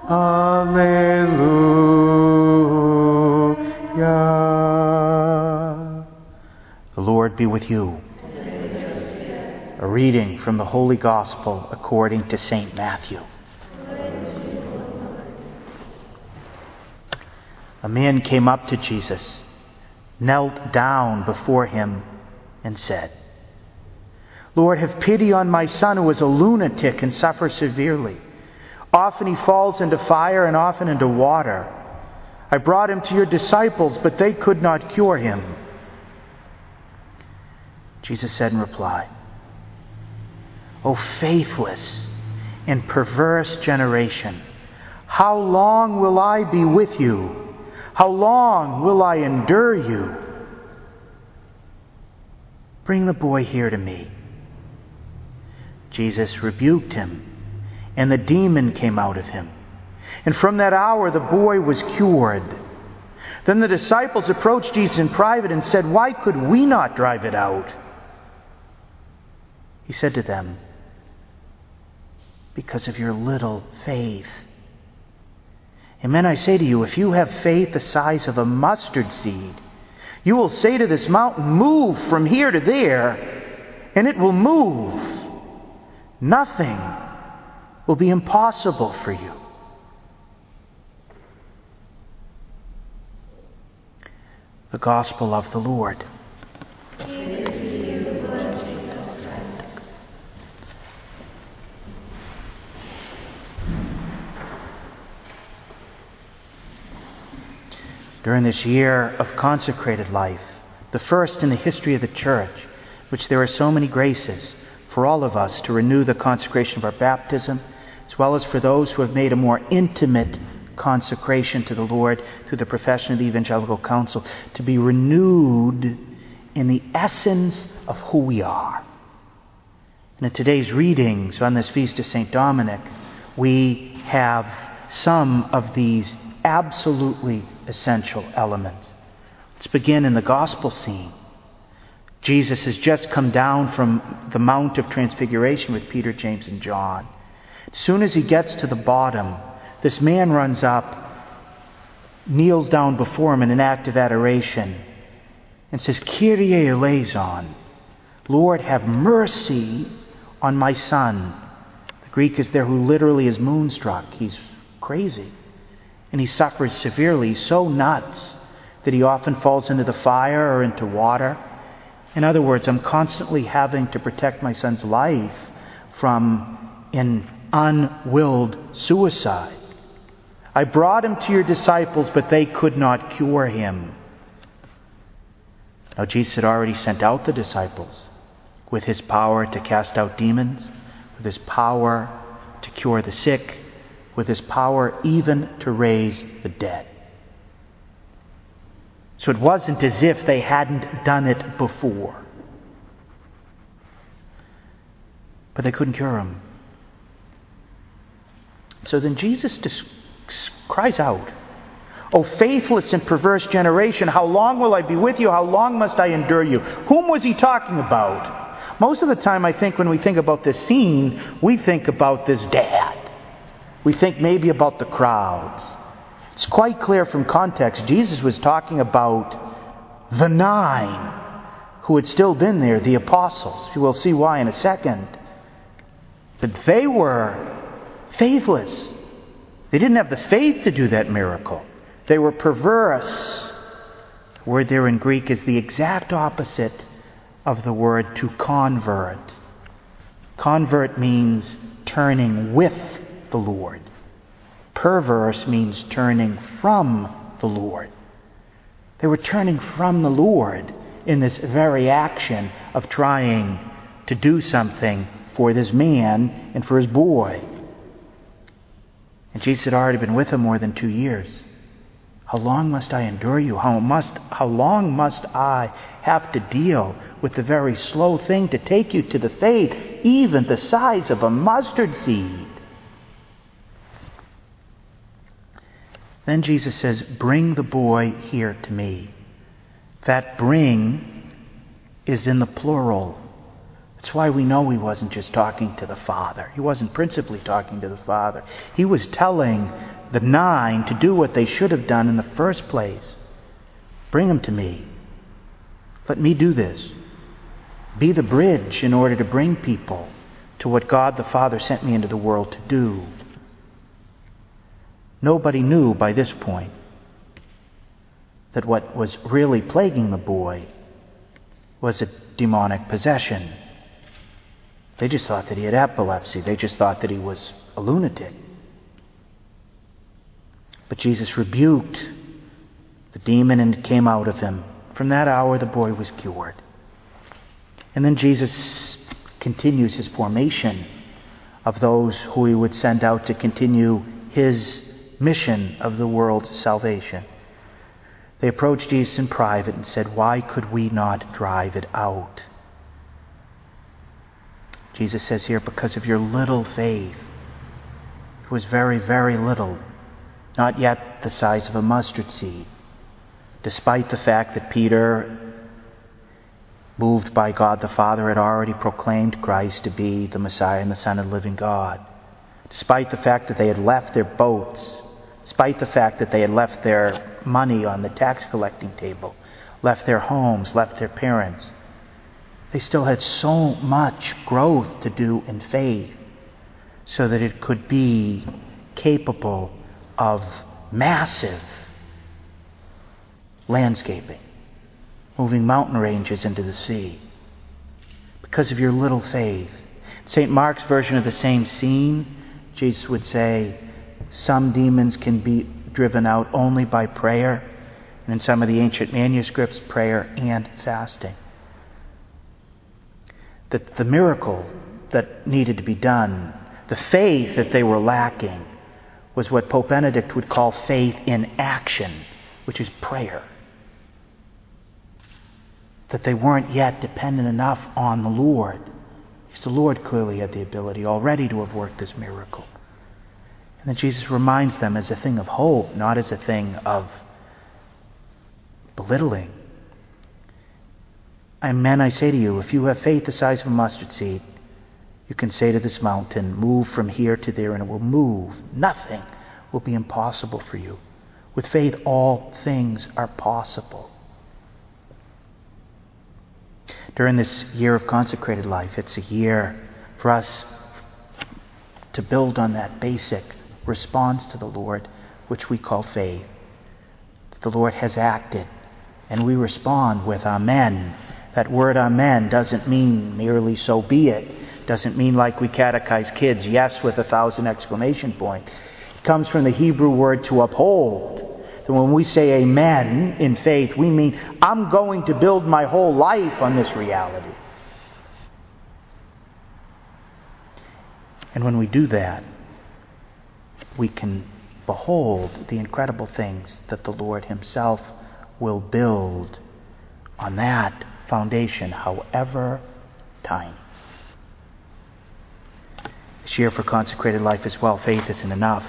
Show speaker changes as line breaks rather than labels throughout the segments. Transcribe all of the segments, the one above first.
Alleluia. The Lord be with you. A reading from the Holy Gospel according to St. Matthew. A man came up to Jesus, knelt down before him, and said, "Lord, have pity on my son who is a lunatic and suffers severely. Often he falls into fire and often into water. I brought him to your disciples, but they could not cure him." Jesus said in reply, "O faithless and perverse generation, how long will I be with you? How long will I endure you? Bring the boy here to me." Jesus rebuked him, and the demon came out of him. And from that hour the boy was cured. Then the disciples approached Jesus in private and said, "Why could we not drive it out?" He said to them, "Because of your little faith. Amen, I say to you, if you have faith the size of a mustard seed, you will say to this mountain, 'Move from here to there,' and it will move. Nothing will be impossible for you." The Gospel of the Lord. During this year of consecrated life, the first in the history of the Church, which there are so many graces for all of us to renew the consecration of our baptism, as well as for those who have made a more intimate consecration to the Lord through the profession of the Evangelical Council, to be renewed in the essence of who we are. And in today's readings on this feast of St. Dominic, we have some of these absolutely essential elements. Let's begin in the gospel scene. Jesus has just come down from the Mount of Transfiguration with Peter, James, and John. As soon as he gets to the bottom, this man runs up, kneels down before him in an act of adoration, and says, "Kyrie eleison," Lord, have mercy on my son. The Greek is there who literally is moonstruck. He's crazy. And he suffers severely. He's so nuts that he often falls into the fire or into water. In other words, I'm constantly having to protect my son's life from an unwilled suicide. I brought him to your disciples, but they could not cure him. Now, Jesus had already sent out the disciples with his power to cast out demons, with his power to cure the sick, with his power even to raise the dead. So it wasn't as if they hadn't done it before. But they couldn't cure him. So then Jesus cries out, "O faithless and perverse generation, how long will I be with you? How long must I endure you?" Whom was he talking about? Most of the time, I think when we think about this scene, we think about this dad. We think maybe about the crowds. It's quite clear from context, Jesus was talking about the 9 who had still been there, the apostles. You will see why in a second. But they were faithless. They didn't have the faith to do that miracle. They were perverse. The word there in Greek is the exact opposite of the word to convert. Convert means turning with the Lord. Perverse means turning from the Lord. They were turning from the Lord in this very action of trying to do something for this man and for his boy. And Jesus had already been with him more than 2 years. How long must I endure you? How long must I have to deal with the very slow thing to take you to the faith, even the size of a mustard seed? Then Jesus says, "Bring the boy here to me." That "bring" is in the plural. That's why we know he wasn't just talking to the Father. He wasn't principally talking to the Father. He was telling the 9 to do what they should have done in the first place. Bring them to me. Let me do this. Be the bridge in order to bring people to what God the Father sent me into the world to do. Nobody knew by this point that what was really plaguing the boy was a demonic possession. They just thought that he had epilepsy. They just thought that he was a lunatic. But Jesus rebuked the demon and it came out of him. From that hour, the boy was cured. And then Jesus continues his formation of those who he would send out to continue his mission of the world's salvation. They approached Jesus in private and said, "Why could we not drive it out?" Jesus says here, because of your little faith. It was very, very little, not yet the size of a mustard seed. Despite the fact that Peter, moved by God the Father, had already proclaimed Christ to be the Messiah and the Son of the living God. Despite the fact that they had left their boats, despite the fact that they had left their money on the tax collecting table, left their homes, left their parents, they still had so much growth to do in faith so that it could be capable of massive landscaping, moving mountain ranges into the sea. Because of your little faith. St. Mark's version of the same scene, Jesus would say, some demons can be driven out only by prayer, and in some of the ancient manuscripts, prayer and fasting. That the miracle that needed to be done, the faith that they were lacking, was what Pope Benedict would call faith in action, which is prayer. That they weren't yet dependent enough on the Lord, because the Lord clearly had the ability already to have worked this miracle. And then Jesus reminds them as a thing of hope, not as a thing of belittling. Amen, I say to you, if you have faith the size of a mustard seed, you can say to this mountain, move from here to there, and it will move. Nothing will be impossible for you. With faith, all things are possible. During this year of consecrated life, it's a year for us to build on that basic response to the Lord, which we call faith. That the Lord has acted, and we respond with amen. That word amen doesn't mean merely so be it. Doesn't mean like we catechize kids, yes with 1,000 exclamation points. It comes from the Hebrew word to uphold. So when we say amen in faith, we mean I'm going to build my whole life on this reality. And when we do that, we can behold the incredible things that the Lord Himself will build on that foundation, however tiny. This year for consecrated life as well, faith isn't enough.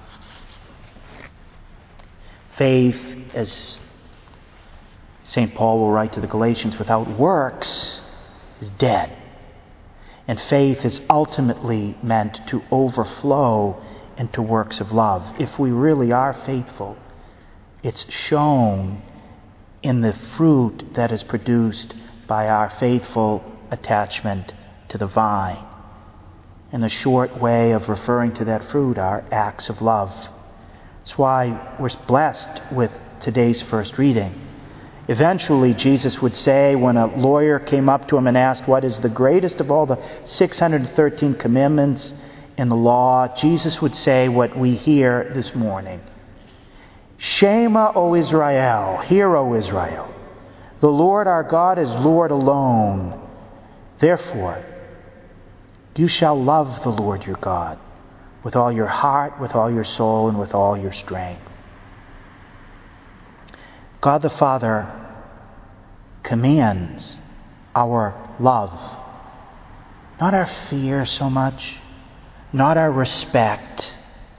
Faith, as St. Paul will write to the Galatians, without works is dead. And faith is ultimately meant to overflow into works of love. If we really are faithful, it's shown in the fruit that is produced by our faithful attachment to the vine. And a short way of referring to that fruit are acts of love. That's why we're blessed with today's first reading. Eventually, Jesus would say, when a lawyer came up to him and asked, what is the greatest of all the 613 commandments in the law? Jesus would say what we hear this morning. Shema, O Israel, hear, O Israel. The Lord our God is Lord alone. Therefore, you shall love the Lord your God with all your heart, with all your soul, and with all your strength. God the Father commands our love. Not our fear so much, not our respect.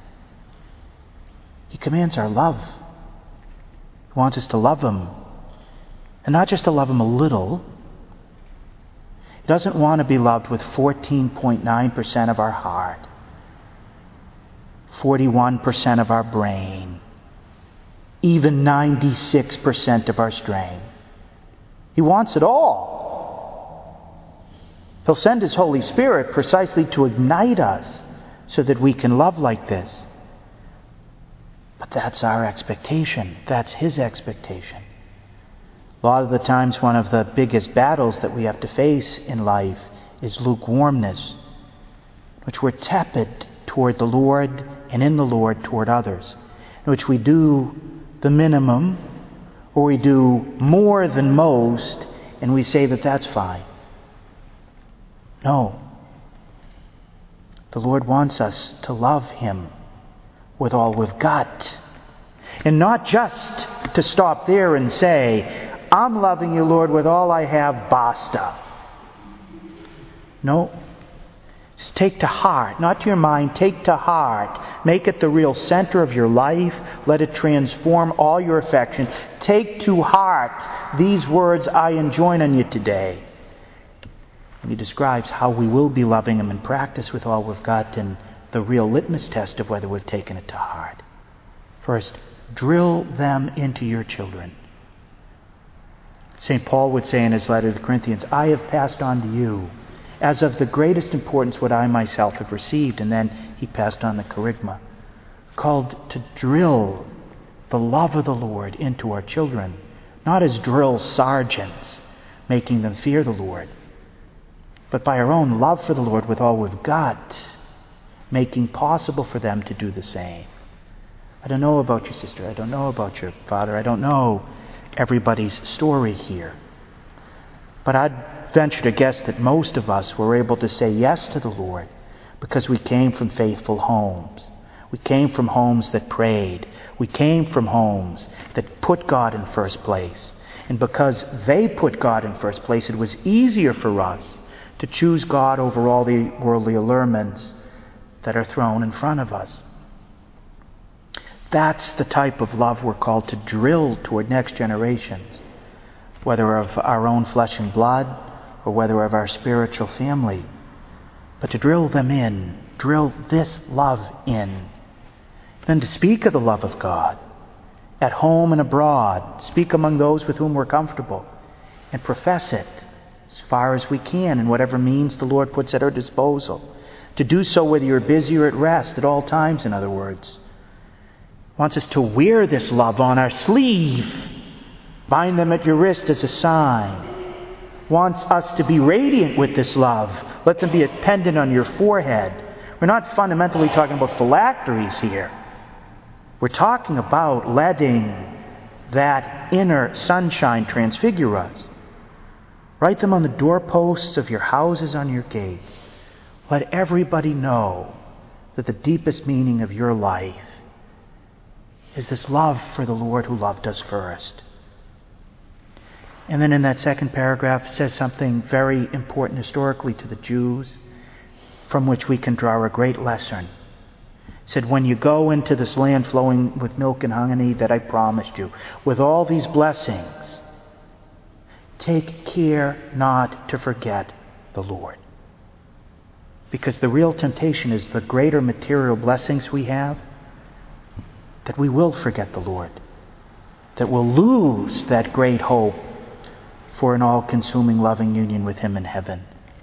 He commands our love. He wants us to love Him. And not just to love Him a little. He doesn't want to be loved with 14.9% of our heart. 41% of our brain, even 96% of our strength. He wants it all. He'll send His Holy Spirit precisely to ignite us so that we can love like this. But that's our expectation. That's His expectation. A lot of the times, one of the biggest battles that we have to face in life is lukewarmness, which we're tepid toward the Lord and in the Lord toward others, in which we do the minimum or we do more than most and we say that that's fine. No. The Lord wants us to love Him with all we've got. And not just to stop there and say, I'm loving you, Lord, with all I have, basta. No. Just take to heart, not to your mind, take to heart. Make it the real center of your life. Let it transform all your affections. Take to heart these words I enjoin on you today. And He describes how we will be loving Him in practice with all we've got, and the real litmus test of whether we've taken it to heart. First, drill them into your children. St. Paul would say in his letter to the Corinthians, I have passed on to you as of the greatest importance what I myself have received. And then he passed on the kerygma, called to drill the love of the Lord into our children, not as drill sergeants, making them fear the Lord, but by our own love for the Lord with all we've got, making possible for them to do the same. I don't know about your sister. I don't know about your father. I don't know everybody's story here. But I'd venture to guess that most of us were able to say yes to the Lord because we came from faithful homes. We came from homes that prayed. We came from homes that put God in first place. And because they put God in first place, it was easier for us to choose God over all the worldly allurements that are thrown in front of us. That's the type of love we're called to drill toward next generations, whether of our own flesh and blood or whether of our spiritual family. But to drill them in, drill this love in. Then to speak of the love of God at home and abroad, speak among those with whom we're comfortable, and profess it as far as we can in whatever means the Lord puts at our disposal. To do so whether you're busy or at rest, at all times, in other words. Wants us to wear this love on our sleeve. Bind them at your wrist as a sign. Wants us to be radiant with this love. Let them be a pendant on your forehead. We're not fundamentally talking about phylacteries here. We're talking about letting that inner sunshine transfigure us. Write them on the doorposts of your houses, on your gates. Let everybody know that the deepest meaning of your life is this love for the Lord who loved us first. And then in that second paragraph it says something very important historically to the Jews, from which we can draw a great lesson. It said, when you go into this land flowing with milk and honey that I promised you, with all these blessings, take care not to forget the Lord. Because the real temptation is the greater material blessings we have, that we will forget the Lord, that we'll lose that great hope for an all-consuming loving union with Him in heaven.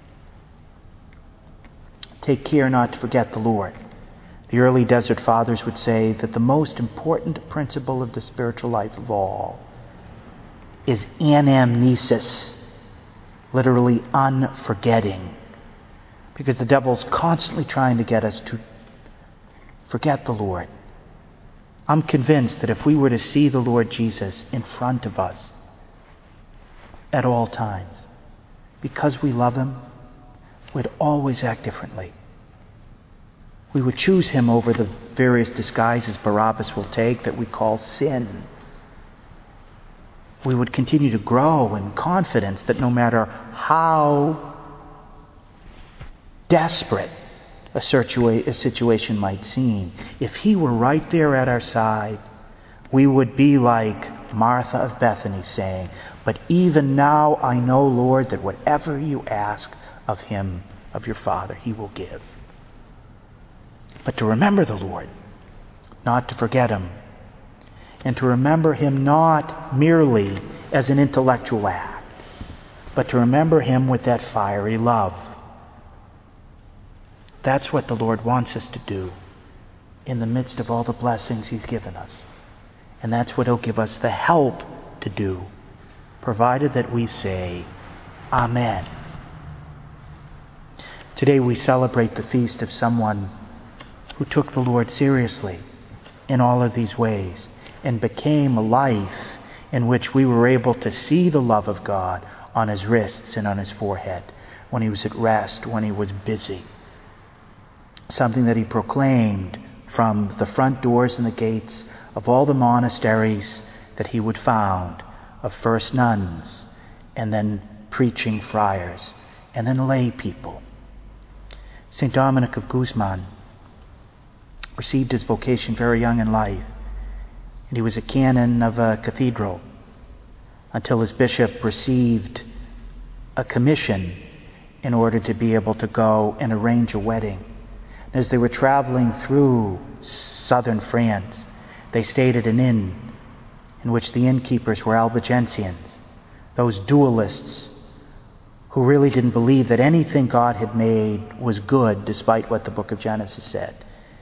Take care not to forget the Lord. The early desert fathers would say that the most important principle of the spiritual life of all is anamnesis, literally unforgetting, because the devil's constantly trying to get us to forget the Lord. I'm convinced that if we were to see the Lord Jesus in front of us at all times, because we love Him, we'd always act differently. We would choose Him over the various disguises Barabbas will take that we call sin. We would continue to grow in confidence that no matter how desperate a situation might seem, if He were right there at our side, we would be like Martha of Bethany saying, but even now I know, Lord, that whatever you ask of Him, of your Father, He will give. But to remember the Lord, not to forget him, and to remember him not merely as an intellectual act, but to remember him with that fiery love. That's what the Lord wants us to do in the midst of all the blessings he's given us. And that's what he'll give us the help to do, provided that we say, Amen. Today we celebrate the feast of someone who took the Lord seriously in all of these ways and became a life in which we were able to see the love of God on his wrists and on his forehead, when he was at rest, when he was busy. Something that he proclaimed from the front doors and the gates of all the monasteries that he would found, of first nuns, and then preaching friars, and then lay people. St. Dominic of Guzman received his vocation very young in life, and he was a canon of a cathedral until his bishop received a commission in order to be able to go and arrange a wedding. As they were traveling through southern France, they stayed at an inn in which the innkeepers were Albigensians, those dualists who really didn't believe that anything God had made was good, despite what the book of Genesis said,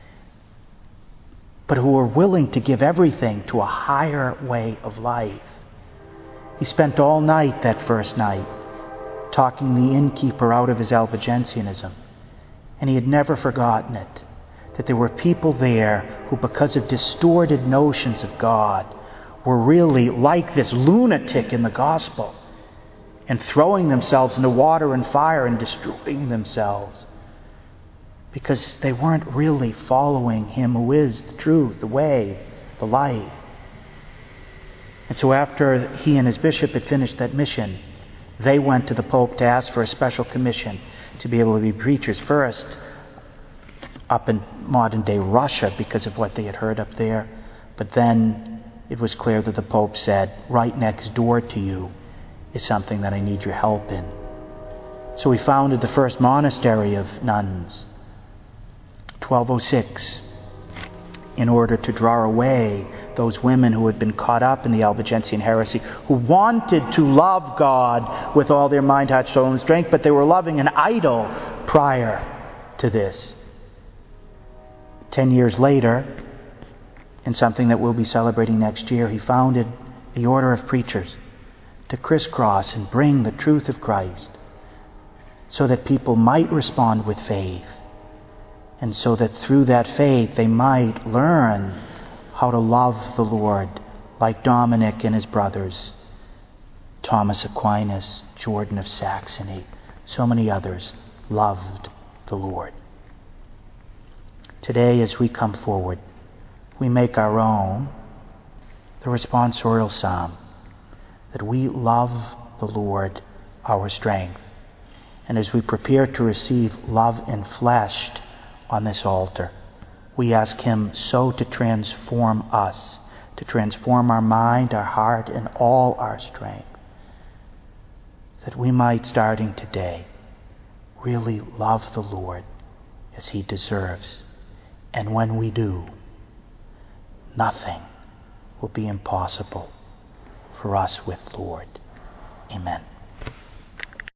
but who were willing to give everything to a higher way of life. He spent all night that first night talking the innkeeper out of his Albigensianism. And he had never forgotten it, that there were people there who, because of distorted notions of God, were really like this lunatic in the gospel and throwing themselves into water and fire and destroying themselves because they weren't really following him who is the truth, the way, the light. And so after he and his bishop had finished that mission, they went to the Pope to ask for a special commission to be able to be preachers first up in modern-day Russia because of what they had heard up there. But then it was clear that the Pope said, right next door to you is something that I need your help in. So he founded the first monastery of nuns, 1206, in order to draw away those women who had been caught up in the Albigensian heresy, who wanted to love God with all their mind, heart, soul, and strength, but they were loving an idol prior to this. 10 years later, in something that we'll be celebrating next year, he founded the Order of Preachers to crisscross and bring the truth of Christ so that people might respond with faith, and so that through that faith they might learn how to love the Lord, like Dominic and his brothers, Thomas Aquinas, Jordan of Saxony, so many others loved the Lord. Today, as we come forward, we make our own the responsorial psalm, that we love the Lord, our strength. And as we prepare to receive love enfleshed on this altar, we ask him so to transform us, to transform our mind, our heart, and all our strength, that we might, starting today, really love the Lord as he deserves. And when we do, nothing will be impossible for us with Lord. Amen.